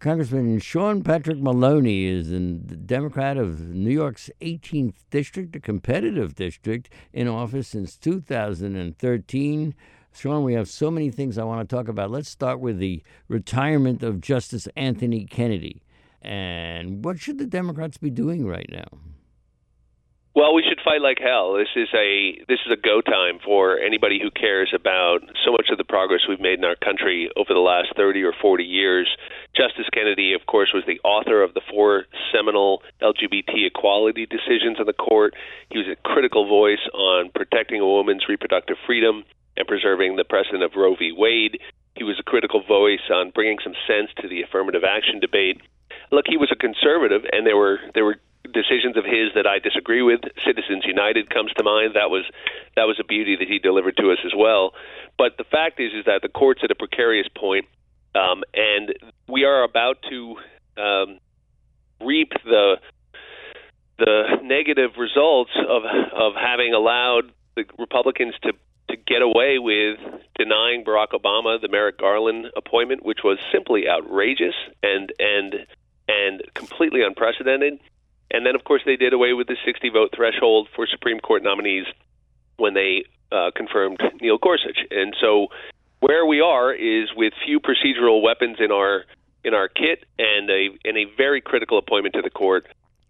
Congressman Sean Patrick Maloney is the Democrat of New York's 18th district, a competitive district, in office since 2013. Sean, we have so many things I want to talk about. Let's start with the retirement of Justice Anthony Kennedy. And what should the Democrats be doing right now? Well, we should fight like hell. This is a go time for anybody who cares about so much of the progress we've made in our country over the last 30 or 40 years. Justice Kennedy, of course, was the author of the 4 seminal LGBT equality decisions on the court. He was a critical voice on protecting a woman's reproductive freedom and preserving the precedent of Roe v. Wade. He was a critical voice on bringing some sense to the affirmative action debate. Look, he was a conservative, and there were decisions of his that I disagree with. Citizens United comes to mind. That was a beauty that he delivered to us as well. But the fact is that the court's at a precarious point, and we are about to reap the negative results of having allowed the Republicans to get away with denying Barack Obama the Merrick Garland appointment, which was simply outrageous and completely unprecedented. And then, of course, they did away with the 60-vote threshold for Supreme Court nominees when they confirmed Neil Gorsuch. And so where we are is with few procedural weapons in our kit and a very critical appointment to the court.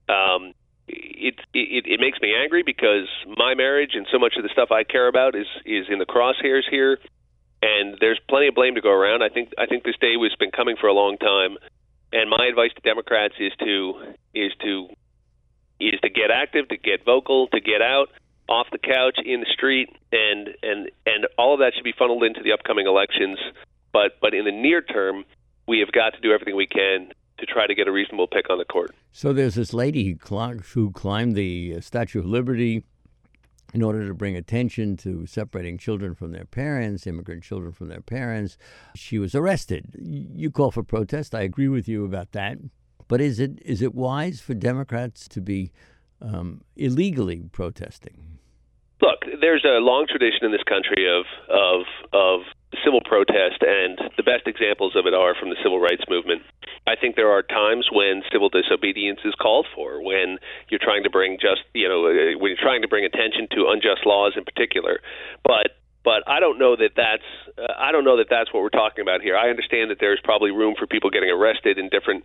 It makes me angry because my marriage and so much of the stuff I care about is in the crosshairs here, and there's plenty of blame to go around. I think this day has been coming for a long time, and my advice to Democrats is to get active, to get vocal, to get out off the couch in the street, and all of that should be funneled into the upcoming elections. But in the near term, we have got to do everything we can to try to get a reasonable pick on the court. So there's this lady who climbed the Statue of Liberty in order to bring attention to separating children from their parents, immigrant children from their parents. She was arrested. You call for protest. I agree with you about that. But is it wise for Democrats to be illegally protesting? Look, there's a long tradition in this country of civil protest, and the best examples of it are from the civil rights movement. I think there are times when civil disobedience is called for, when you're trying to bring when you're trying to bring attention to unjust laws in particular. But I don't know that that's what we're talking about here. I understand that there's probably room for people getting arrested in different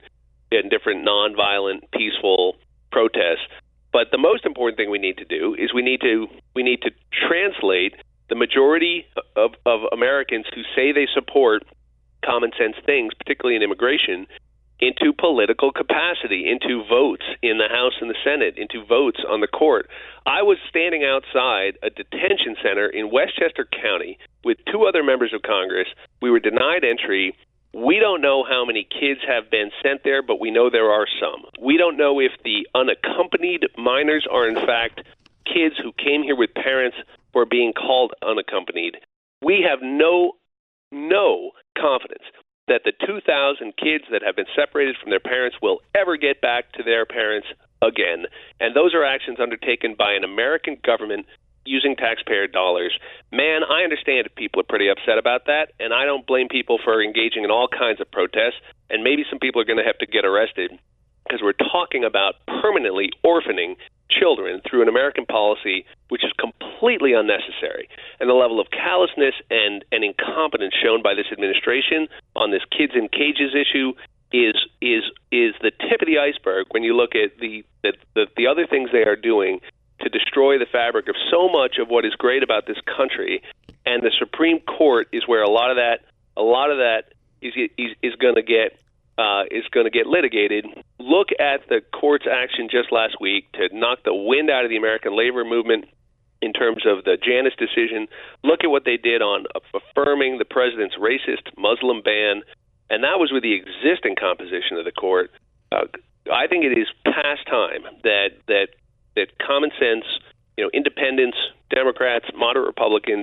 nonviolent, peaceful protests. But the most important thing we need to do is we need to translate the majority of Americans who say they support common sense things, particularly in immigration, into political capacity, into votes in the House and the Senate, into votes on the court. I was standing outside a detention center in Westchester County with 2 other members of Congress. We were denied entry. We don't know how many kids have been sent there, but we know there are some. We don't know if the unaccompanied minors are in fact kids who came here with parents who are being called unaccompanied. We have no confidence that the 2,000 kids that have been separated from their parents will ever get back to their parents again. And those are actions undertaken by an American government using taxpayer dollars. Man, I understand if people are pretty upset about that, and I don't blame people for engaging in all kinds of protests, and maybe some people are going to have to get arrested because we're talking about permanently orphaning children through an American policy which is completely unnecessary. And the level of callousness and incompetence shown by this administration on this kids in cages issue is the tip of the iceberg when you look at the other things they are doing to destroy the fabric of so much of what is great about this country. And the Supreme Court is where a lot of that is going to get litigated. Look at the court's action just last week to knock the wind out of the American labor movement in terms of the Janus decision. Look at what they did on affirming the president's racist Muslim ban, and that was with the existing composition of the court. I think it is past time that common sense, independents, Democrats, moderate Republicans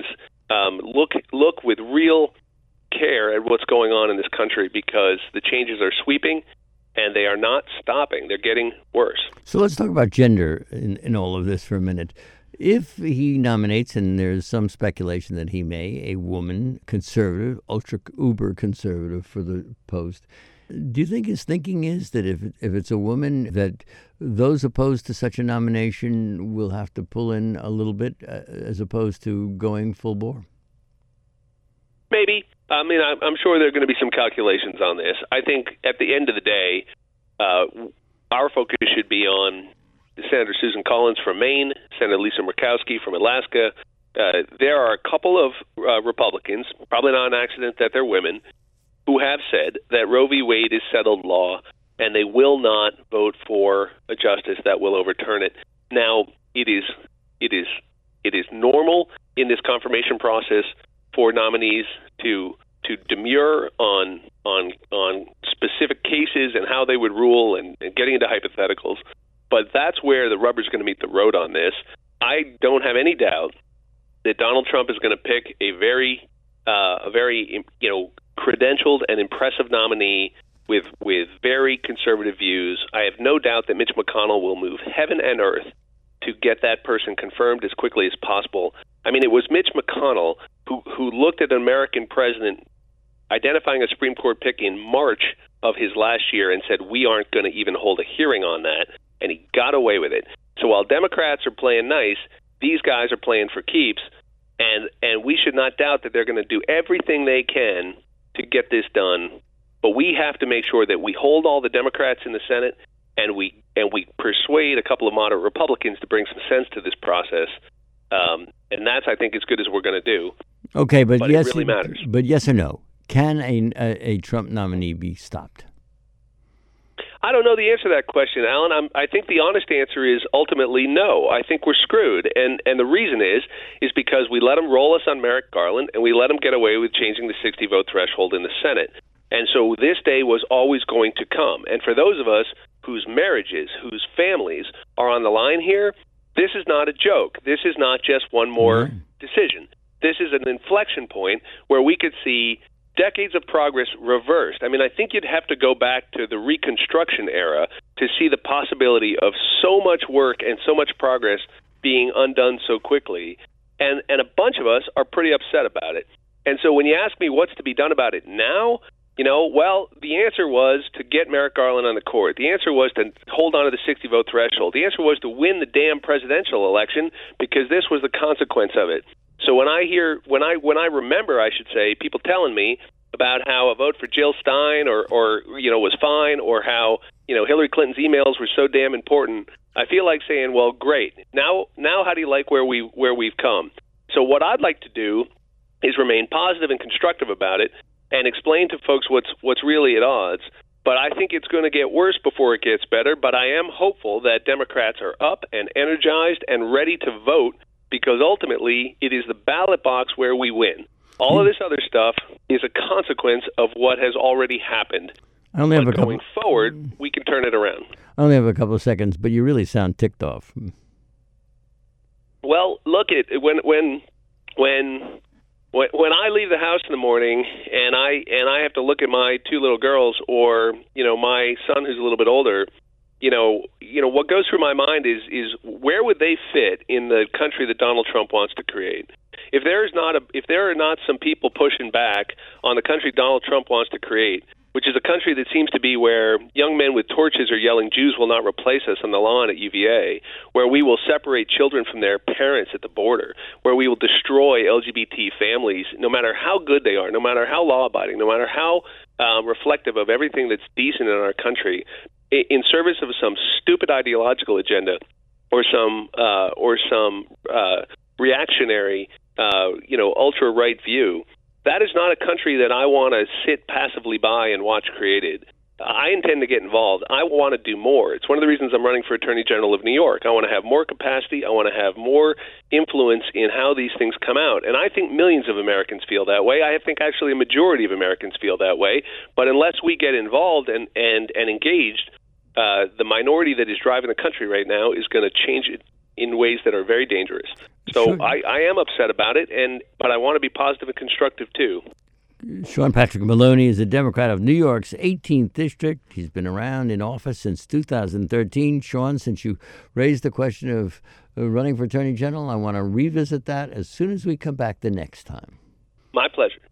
look with real care at what's going on in this country, because the changes are sweeping and they are not stopping. They're getting worse. So let's talk about gender in all of this for a minute. If he nominates, and there's some speculation that he may, a woman, conservative, uber conservative for the post, Do you think his thinking is that if it's a woman, that those opposed to such a nomination will have to pull in a little bit as opposed to going full bore? Maybe. I mean, I'm sure there are going to be some calculations on this. I think at the end of the day, our focus should be on Senator Susan Collins from Maine, Senator Lisa Murkowski from Alaska. There are a couple of Republicans, probably not an accident that they're women, who have said that Roe v. Wade is settled law, and they will not vote for a justice that will overturn it. Now, it is normal in this confirmation process for nominees to demur on specific cases and how they would rule and getting into hypotheticals. But that's where the rubber's going to meet the road on this. I don't have any doubt that Donald Trump is going to pick a very credentialed and impressive nominee with very conservative views. I have no doubt that Mitch McConnell will move heaven and earth to get that person confirmed as quickly as possible. I mean, it was Mitch McConnell who looked at an American president identifying a Supreme Court pick in March of his last year and said, we aren't going to even hold a hearing on that, and he got away with it. So while Democrats are playing nice, these guys are playing for keeps, and we should not doubt that they're going to do everything they can to get this done. But we have to make sure that we hold all the Democrats in the Senate, and we persuade a couple of moderate Republicans to bring some sense to this process. And that's, I think, as good as we're going to do. Okay, but yes, it really matters. But yes or no, can a Trump nominee be stopped? I don't know the answer to that question, Alan. I think the honest answer is ultimately no. I think we're screwed, and the reason is because we let them roll us on Merrick Garland, and we let them get away with changing the 60-vote threshold in the Senate. And so this day was always going to come. And for those of us whose marriages, whose families are on the line here, this is not a joke. This is not just one more decision. This is an inflection point where we could see decades of progress reversed. I mean, I think you'd have to go back to the Reconstruction era to see the possibility of so much work and so much progress being undone so quickly. And a bunch of us are pretty upset about it. And so when you ask me what's to be done about it now, well, the answer was to get Merrick Garland on the court. The answer was to hold on to the 60-vote threshold. The answer was to win the damn presidential election, because this was the consequence of it. So when I remember, I should say, people telling me about how a vote for Jill Stein or was fine, or how Hillary Clinton's emails were so damn important, I feel like saying, well, great. Now how do you like where we've come? So what I'd like to do is remain positive and constructive about it, and explain to folks what's really at odds. But I think it's going to get worse before it gets better. But I am hopeful that Democrats are up and energized and ready to vote, because ultimately it is the ballot box where we win. All of this other stuff is a consequence of what has already happened. Going forward, we can turn it around. I only have a couple of seconds, but you really sound ticked off. Well, look, when I leave the house in the morning and I have to look at my two little girls, or my son who's a little bit older, what goes through my mind is where would they fit in the country that Donald Trump wants to create? If there are not some people pushing back on the country Donald Trump wants to create, which is a country that seems to be where young men with torches are yelling, "Jews will not replace us," on the lawn at UVA, where we will separate children from their parents at the border, where we will destroy LGBT families, no matter how good they are, no matter how law-abiding, no matter how reflective of everything that's decent in our country, in service of some stupid ideological agenda or some reactionary, ultra-right view. That is not a country that I want to sit passively by and watch created. I intend to get involved. I want to do more. It's one of the reasons I'm running for Attorney General of New York. I want to have more capacity. I want to have more influence in how these things come out. And I think millions of Americans feel that way. I think actually a majority of Americans feel that way. But unless we get involved and engaged, the minority that is driving the country right now is going to change it in ways that are very dangerous. So sure. I am upset about it, but I want to be positive and constructive too. Sean Patrick Maloney is a Democrat of New York's 18th District. He's been around in office since 2013. Sean, since you raised the question of running for Attorney General, I want to revisit that as soon as we come back the next time. My pleasure.